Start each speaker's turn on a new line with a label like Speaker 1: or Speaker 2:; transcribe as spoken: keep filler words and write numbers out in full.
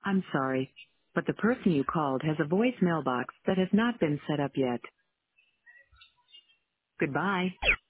Speaker 1: I'm sorry, but the person you called has a voice mailbox that has not been set up yet. Goodbye.